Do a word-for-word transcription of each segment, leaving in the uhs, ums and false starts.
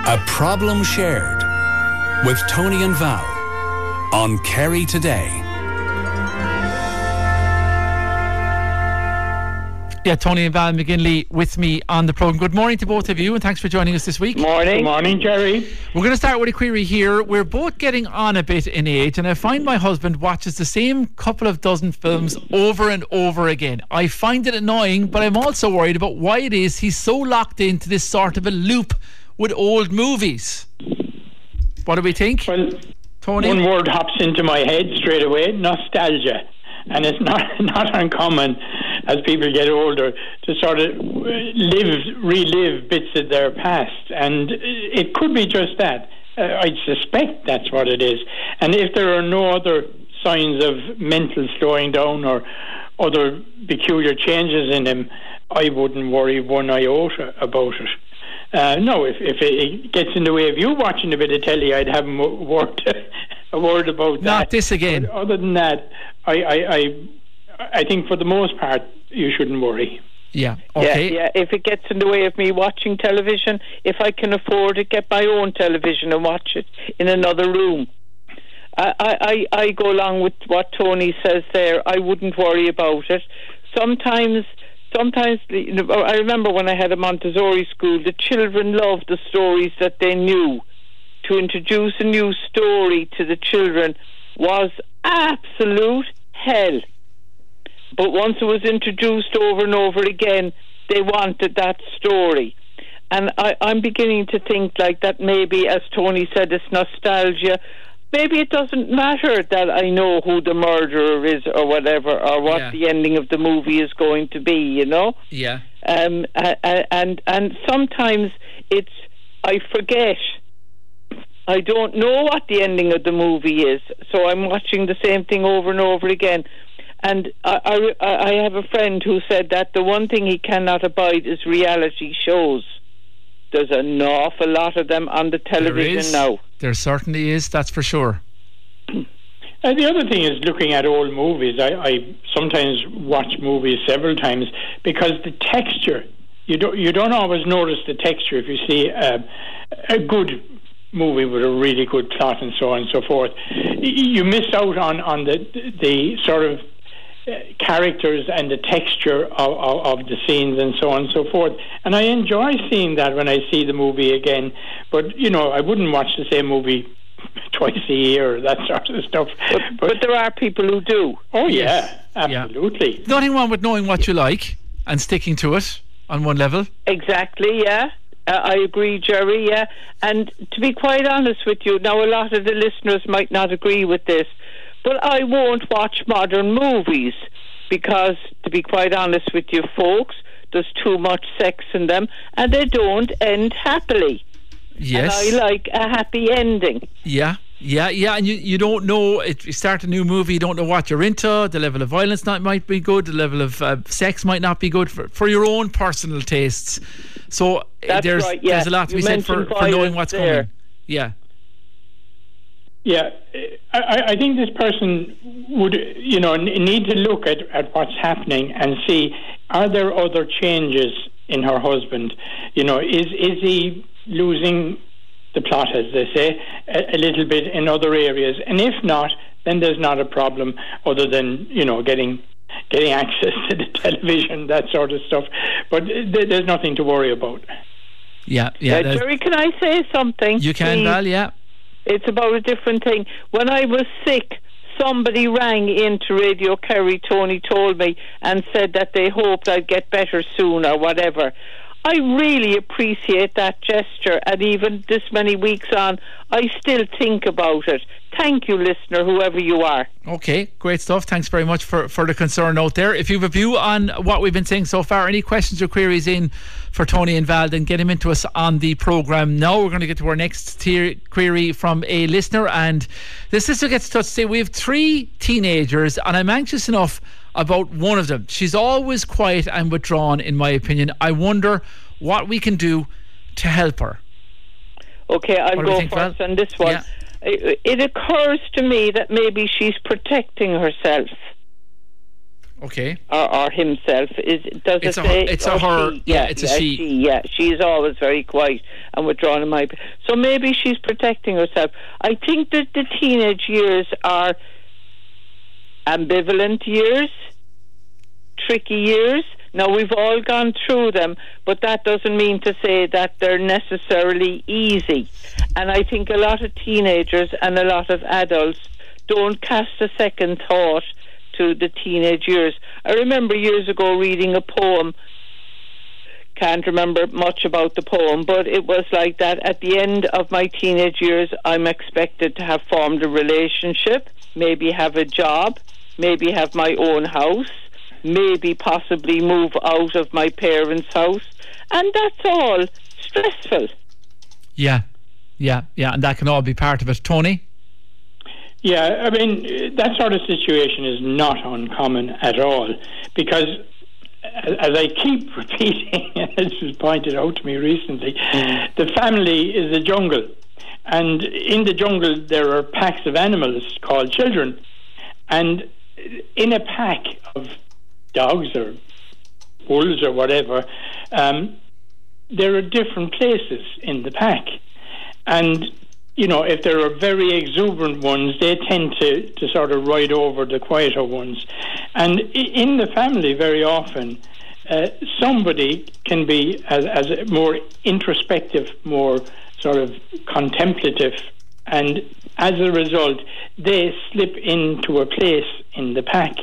A Problem Shared with Tony and Val on Kerry Today. Yeah, Tony and Val McGinley with me on the programme. Good morning to both of you, and thanks for joining us this week. Morning. Good morning, Jerry. We're going to start with a query here. We're both getting on a bit in age, and I find my husband watches the same couple of dozen films over and over again. I find it annoying, but I'm also worried about why it is he's so locked into this sort of a loop with old movies. What do we think? Well, Tony? One word hops into my head straight away: nostalgia. And it's not not uncommon as people get older to sort of live, relive bits of their past. And it could be just that. Uh, I suspect that's what it is. And if there are no other signs of mental slowing down or other peculiar changes in him, I wouldn't worry one iota about it. Uh, no, if, if it gets in the way of you watching a bit of telly, I'd have a word, a word about that. Not this again. But other than that, I, I, I, I think for the most part, you shouldn't worry. Yeah, okay. Yeah, yeah, if it gets in the way of me watching television, if I can afford to get my own television and watch it in another room, I, I, I go along with what Tony says there. I wouldn't worry about it. Sometimes... Sometimes, I remember when I had a Montessori school, the children loved the stories that they knew. To introduce a new story to the children was absolute hell. But once it was introduced over and over again, they wanted that story. And I, I'm beginning to think like that maybe, as Tony said, it's nostalgia. Maybe it doesn't matter that I know who the murderer is or whatever, or what yeah. the ending of the movie is going to be, you know? Yeah. Um, and, and, and sometimes it's, I forget. I don't know what the ending of the movie is, so I'm watching the same thing over and over again. And I, I, I have a friend who said that the one thing he cannot abide is reality shows. There's an awful lot of them on the television there is. now. There certainly is, that's for sure. And the other thing is looking at old movies. I, I sometimes watch movies several times because the texture, you don't you don't always notice the texture if you see uh, a good movie with a really good plot and so on and so forth. You miss out on, on the the sort of Uh, characters and the texture of, of, of the scenes and so on and so forth. And I enjoy seeing that when I see the movie again. But, you know, I wouldn't watch the same movie twice a year or that sort of stuff. But, but, but there are people who do. Oh, yes. yeah, absolutely. Yeah. Nothing wrong with knowing what you like and sticking to it on one level. Exactly, yeah. Uh, I agree, Jerry, yeah. And to be quite honest with you, now a lot of the listeners might not agree with this, but I won't watch modern movies because, to be quite honest with you folks, there's too much sex in them and they don't end happily. Yes. And I like a happy ending. Yeah, yeah, yeah. And you, you don't know, if you start a new movie, you don't know what you're into. The level of violence not, might be good. The level of uh, sex might not be good for, for your own personal tastes. So That's there's, right, yeah. there's a lot to you be said for, for knowing what's there. coming. Yeah. Yeah, I, I think this person would, you know, need to look at, at what's happening and see, are there other changes in her husband? You know, is is he losing the plot, as they say, a, a little bit in other areas? And if not, then there's not a problem other than, you know, getting getting access to the television, that sort of stuff. But th- there's nothing to worry about. Yeah, yeah. Uh, Jerry, can I say something? You can, please? Val, yeah. It's about a different thing. When I was sick, somebody rang into Radio Kerry, Tony told me, and said that they hoped I'd get better soon or whatever. I really appreciate that gesture, and even this many weeks on, I still think about it. Thank you, listener, whoever you are. Okay, great stuff. Thanks very much for, for the concern out there. If you have a view on what we've been saying so far, any questions or queries in for Tony and Val, then get him into us on the programme. Now we're going to get to our next tier query from a listener, and this listener gets to say we have three teenagers and I'm anxious enough about one of them. She's always quiet and withdrawn, in my opinion. I wonder what we can do to help her. Okay, I'll go think, first Val? on this one. Yeah. It, it occurs to me that maybe she's protecting herself. Okay. Or, or himself. Is does it's it a, say? It's a her. She? Yeah, yeah, it's a yeah, she. she. Yeah, she's always very quiet. and withdrawn in my... So maybe she's protecting herself. I think that the teenage years are ambivalent years, tricky years. Now, we've all gone through them, but that doesn't mean to say that they're necessarily easy. And I think a lot of teenagers and a lot of adults don't cast a second thought to the teenage years. I remember years ago reading a poem, can't remember much about the poem, but it was like that: at the end of my teenage years, I'm expected to have formed a relationship, maybe have a job, maybe have my own house, maybe possibly move out of my parents' house, and that's all stressful. Yeah, yeah, yeah, and that can all be part of it. Tony? Yeah, I mean, that sort of situation is not uncommon at all, because as I keep repeating, and this was pointed out to me recently, mm. the family is a jungle, and in the jungle there are packs of animals called children, and in a pack of dogs or wolves or whatever, um, there are different places in the pack. And, you know, if there are very exuberant ones, they tend to, to sort of ride over the quieter ones. And in the family, very often, uh, somebody can be as, as a more introspective, more sort of contemplative, and as a result, they slip into a place in the pack.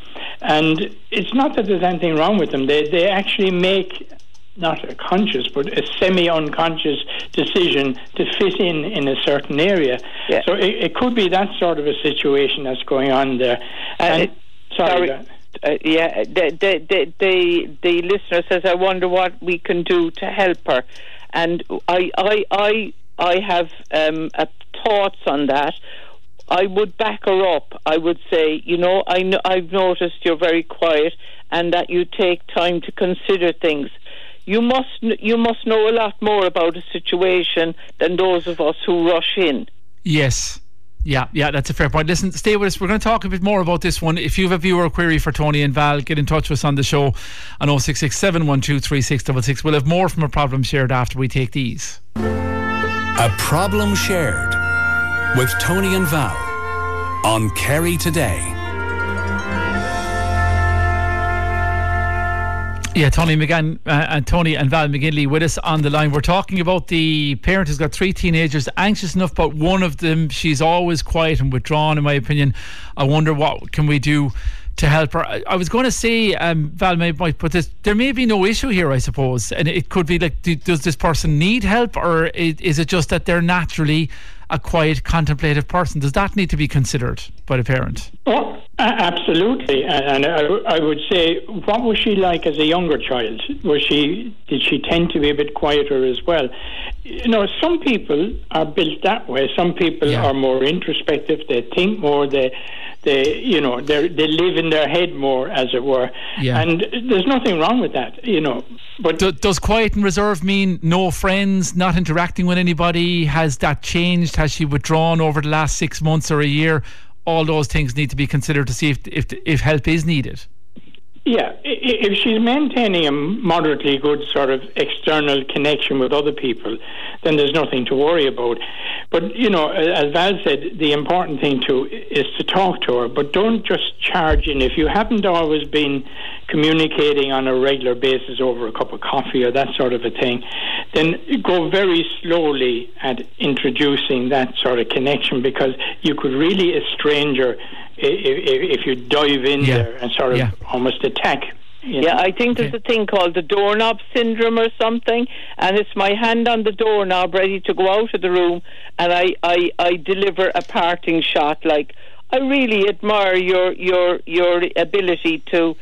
And it's not that there's anything wrong with them. They they actually make not a conscious but a semi-unconscious decision to fit in in a certain area. Yeah. So it, it could be that sort of a situation that's going on there. Uh, and, it, sorry. sorry uh, yeah, the, the, the, the, the listener says, I wonder what we can do to help her. And I, I, I, I have um, uh, thoughts on that. I would back her up. I would say, you know, I know, I've noticed you're very quiet and that you take time to consider things. You must you must know a lot more about a situation than those of us who rush in. Yes. Yeah, yeah, that's a fair point. Listen, stay with us. We're going to talk a bit more about this one. If you have a viewer query for Tony and Val, get in touch with us on the show on oh six six, seven one two, three six six six. We'll have more from A Problem Shared after we take these. A Problem Shared with Tony and Val on Kerry Today. Yeah, Tony McGann uh, and Tony and Val McGinley with us on the line. We're talking about the parent who's got three teenagers, anxious enough about one of them. She's always quiet and withdrawn, in my opinion. I wonder what can we do to help her. I, I was going to say, um, Val may might put this, there may be no issue here, I suppose, and it could be like, do, does this person need help, or is, is it just that they're naturally a quiet, contemplative person? Does that need to be considered by the parent? Oh, absolutely. And I, I would say, what was she like as a younger child? Was she did she tend to be a bit quieter as well? You know, some people are built that way. Some people yeah. are more introspective. They think more. They, they, you know, they they live in their head more, as it were. Yeah. And there's nothing wrong with that, you know. But Do, does quiet and reserve mean no friends, not interacting with anybody? Has that changed? Has she withdrawn over the last six months or a year? All those things need to be considered to see if if, if help is needed. Yeah, if she's maintaining a moderately good sort of external connection with other people, then there's nothing to worry about. But, you know, as Val said, the important thing to is to talk to her, but don't just charge in. If you haven't always been communicating on a regular basis over a cup of coffee or that sort of a thing, then go very slowly at introducing that sort of connection, because you could really estrange her if, if you dive in yeah. there and sort of yeah. almost attack. You know? Yeah, I think there's okay. a thing called the doorknob syndrome or something, and it's my hand on the doorknob ready to go out of the room, and I, I, I deliver a parting shot like, I really admire your your your ability to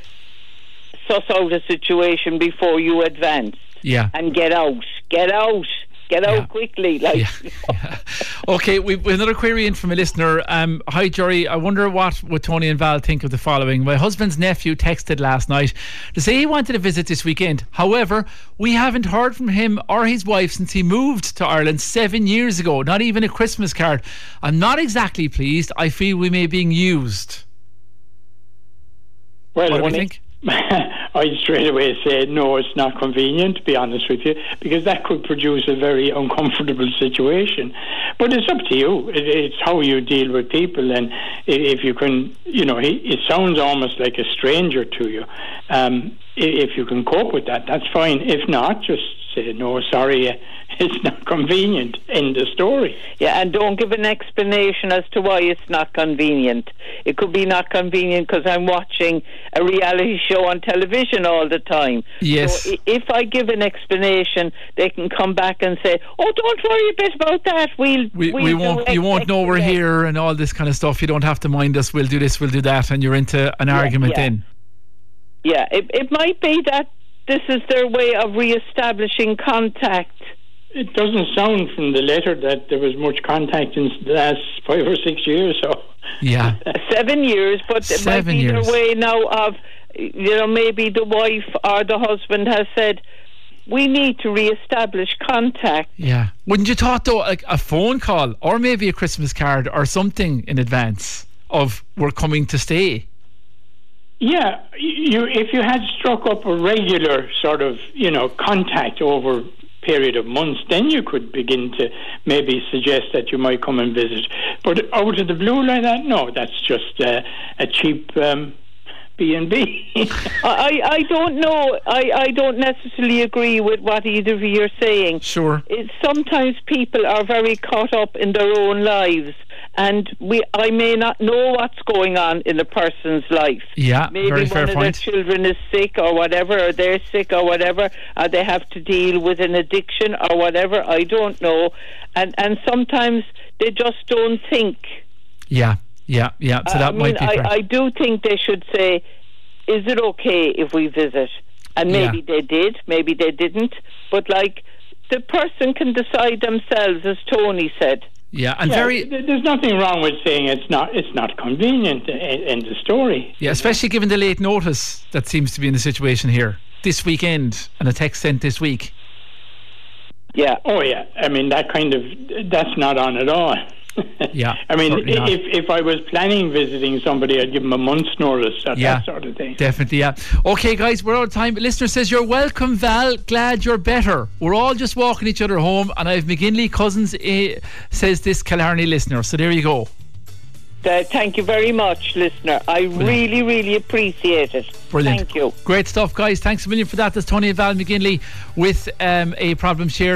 suss out a situation before you advance. Yeah. And get out. Get out. Get out yeah. quickly. Like. Yeah. yeah. Okay, we've another query in from a listener. Um, Hi, Jerry. I wonder what would Tony and Val think of the following. My husband's nephew texted last night to say he wanted to visit this weekend. However, we haven't heard from him or his wife since he moved to Ireland seven years ago. Not even a Christmas card. I'm not exactly pleased. I feel we may be being used. Well, what do when you he, think? I'd straight away say no, it's not convenient, to be honest with you, because that could produce a very uncomfortable situation. But it's up to you. It, it's how you deal with people, and if you can, you know, it sounds almost like a stranger to you. Um, if you can cope with that, that's fine. If not, just say no, sorry, it's not convenient. End of story. Yeah, and don't give an explanation as to why it's not convenient. It could be not convenient because I'm watching a reality show on television all the time. Yes. So if I give an explanation, they can come back and say, "Oh, don't worry a bit about that. We'll we, we'll we won't. You won't know we're here and all this kind of stuff. You don't have to mind us. We'll do this. We'll do that." And you're into an yeah, argument yeah. then. Yeah, it, it might be that this is their way of re-establishing contact. It doesn't sound from the letter that there was much contact in the last five or six years. So yeah, seven years. But it seven might be years. their way now of, you know, maybe the wife or the husband has said, we need to re-establish contact. Yeah. Wouldn't you thought though, like a phone call or maybe a Christmas card or something in advance of we're coming to stay? Yeah, you if you had struck up a regular sort of, you know, contact over period of months, then you could begin to maybe suggest that you might come and visit. But out of the blue like that, no, that's just uh, a cheap um, B and B. I, I don't know. I, I don't necessarily agree with what either of you are saying. Sure. It's, sometimes people are very caught up in their own lives, and we I may not know what's going on in a person's life. Yeah, maybe very one fair of point. their children is sick or whatever, or they're sick or whatever, or they have to deal with an addiction or whatever. I don't know, and and sometimes they just don't think. Yeah, yeah, yeah. So that I mean, might be fair. I, I do think they should say, "Is it okay if we visit?" And maybe Yeah. they did, maybe they didn't, but like the person can decide themselves, as Tony said. Yeah, and Yeah, very. th- there's nothing wrong with saying it's not it's not convenient in the story. Yeah, especially given the late notice that seems to be in the situation here this weekend and a text sent this week. Yeah. Oh yeah, I mean that kind of that's not on at all. Yeah, I mean, certainly not. if if I was planning visiting somebody, I'd give them a month's notice, that, Yeah, that sort of thing. Definitely, yeah. Okay, guys, we're out of time. Listener says, you're welcome, Val. Glad you're better. We're all just walking each other home, and I have McGinley Cousins, eh, says this Killarney listener. So there you go. Uh, thank you very much, listener. I really, really appreciate it. Brilliant. Thank you. Great stuff, guys. Thanks a million for that. That's Tony and Val McGinley with um, a problem shared.